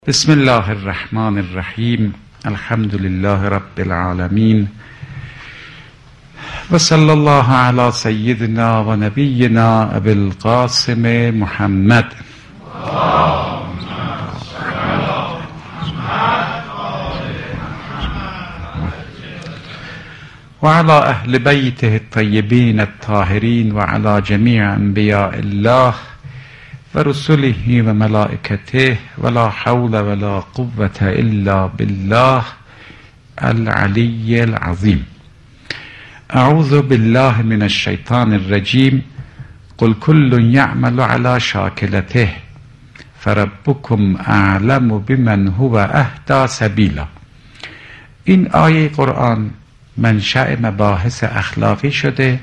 بسم الله الرحمن الرحیم. الحمد لله رب العالمین و صلی الله علی سیدنا و نبینا ابی القاسم محمد و علی اهل بیته الطیبین الطاهرین و علی جمیع انبیاء الله و رسله و ملائکته ولا حول ولا قوة الا بالله العلی العظیم. اعوذ بالله من الشیطان الرجیم. قل كل یعمل علی شاکلته فربکم اعلم بمن هو اهدی سبیلا. این آیه قرآن منشأ مباحث اخلاقی شده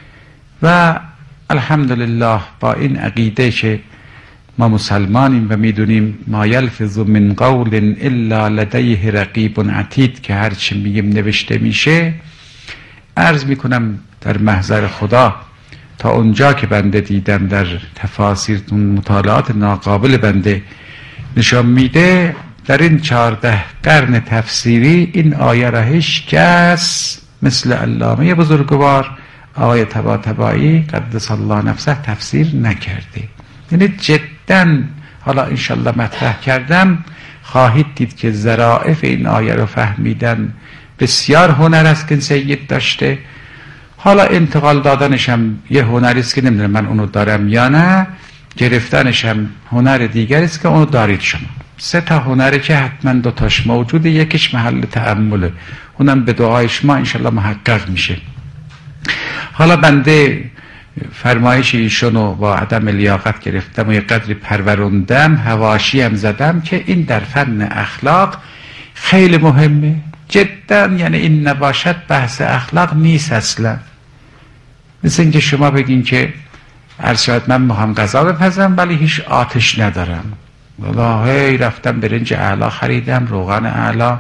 و الحمدلله با این عقیده که ما مسلمانیم و میدونیم ما یلفظ من قول الا لدیه رقیب عتید که هرچی میگیم نوشته میشه، عرض میکنم در محضر خدا تا اونجا که بنده دیدم در تفاسیر مطالعات ناقابل بنده نشان میده، در این 14 قرن تفسیری این آیه را هیچ کس مثل علامه بزرگوار آقای طباطبایی قدس الله نفسه تفسیر نکرده. یعنی جدا حالا انشالله مطرح کردم خواهید دید که ظرافت این آیه رو فهمیدن بسیار هنر است که سید داشته. حالا انتقال دادنش هم یه هنری است که نمیدونم من اونو دارم یا نه، گرفتنش هم هنر دیگری است که اونو دارید شما. 3 تا هنره که حتما 2 تاش موجوده، یکیش محل تأمله، اونم به دعای شما انشالله محقق میشه. حالا بنده فرمایش ایشونو با عدم لیاقت گرفتم و یه قدری پروروندم، حواشی هم زدم که این در فن اخلاق خیلی مهمه جدا. یعنی این نباشد بحث اخلاق نیست اصلا. مثل اینکه شما بگین که عرض شاید من میخوام غذا بپزم ولی هیچ آتش ندارم، والله رفتم برنج اعلا خریدم، روغن اعلا،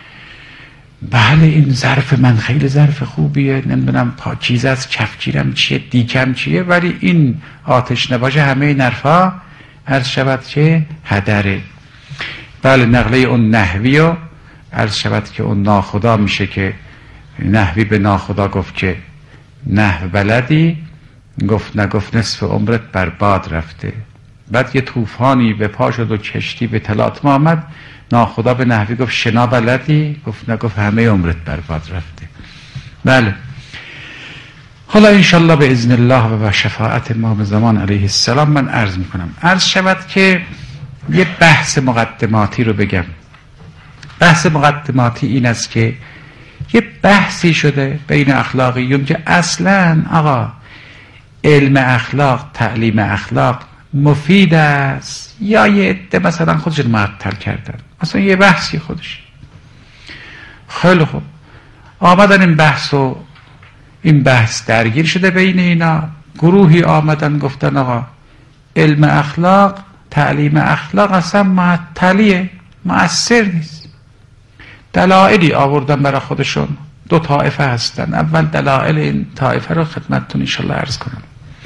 بله این ظرف من خیلی ظرف خوبیه، نمیدونم پاکیزه است، کفگیرم چیه، دیکم چیه، ولی این آتش نباشه همه این حرفا عرض شود که هدره. بله نقله اون نحوی و عرض شود که اون ناخدا میشه که نحوی به ناخدا گفت که نحو بلدی، گفت نگفت نصف عمرت برباد رفته. بعد یه طوفانی به پا شد و کشتی به تلاطم آمد، ناخدا به نحوی گفت شنا بلدی، گفت نگفت همه عمرت برباد رفته. بله حالا انشالله به اذن الله و شفاعت امام زمان علیه السلام من عرض میکنم. عرض شود که یه بحث مقدماتی رو بگم. بحث مقدماتی این است که یه بحثی شده بین اخلاقیون که اصلا آقا علم اخلاق، تعلیم اخلاق مفید است یا یه عده مثلا خودشون معطل کردن، مثلا یه بحثی خودش. خیلی خوب آمدن این بحث درگیر شده بین اینا، گروهی آمدن گفتن آقا علم اخلاق، تعلیم اخلاق اصلا معطلیه، مؤثر نیست. دلایلی آوردن برای خودشون. 2 طایفه هستن. اول دلایل این طایفه رو خدمتتون انشالله عرض کنم.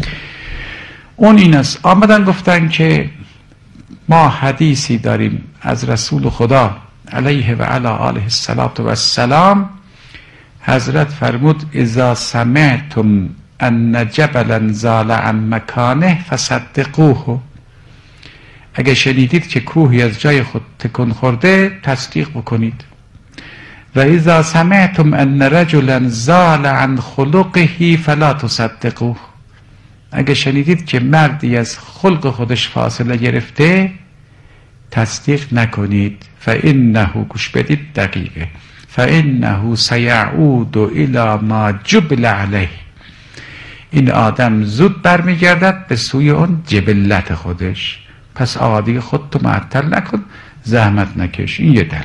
اون این است، آمدن گفتن که ما حدیثی داریم از رسول خدا علیه و علی آله السلام. حضرت فرمود اذا سمعتم ان جبلا زال عن مکانه فصدقوه. اگه شنیدید که کوهی از جای خود تکون خورده تصدیق بکنید. و اذا سمعتم ان رجلا زال عن خلقه فلا تصدقوه. اگه شنیدید که مردی از خلق خودش فاصله گرفته تصدیق نکنید. فانه، گوش بدید دقیقه، فانه سیعود الی ما جبل علیه. این آدم زود برمیگردد به سوی اون جبلت خودش. پس آقا خودتو معطل نکن، زحمت نکش. این یه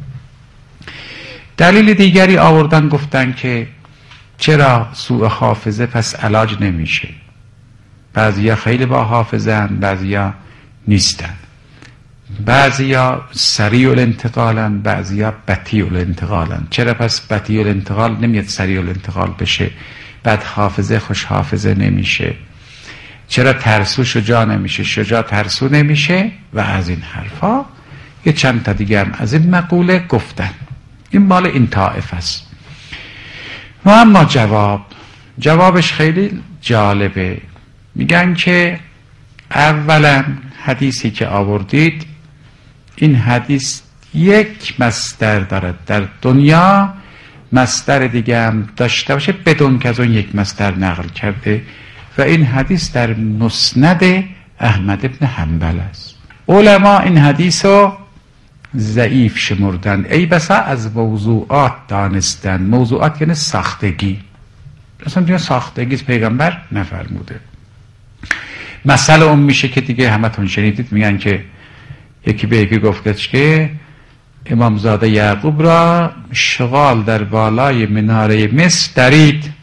دلیل دیگری آوردن گفتن که چرا سوء حافظه پس علاج نمیشه. بعضیا خیلی با حافظه هن، بعضیا نیستن. بعضیا سریع الانتقالن، بعضیا بطیء الانتقالن. چرا پس بطیء الانتقال نمیاد سریع الانتقال بشه؟ بعد حافظه خوش حافظه نمیشه. چرا ترسو شجاع نمیشه، شجاع ترسو نمیشه؟ و از این حرفا یه چند تا دیگه هم از این مقوله گفتن. این مال این طائف است. و اما جوابش خیلی جالبه. میگن که اولا حدیثی که آوردید، این حدیث یک مصدر دارد، در دنیا مصدر دیگه هم داشته باشه بدون که از اون یک مصدر نقل کرده، و این حدیث در مسند احمد ابن حنبل است. علما این حدیث رو ضعیف شمردن، ای بسا از موضوعات دانستن. موضوعات یعنی ساختگی، اصلا دیگه ساختگی پیغمبر نفرموده. مسئله اون میشه که دیگه همتون شنیدید، میگن که یکی به یکی گفتش که امامزاده یعقوب را شغال در بالای مناره مصر درید.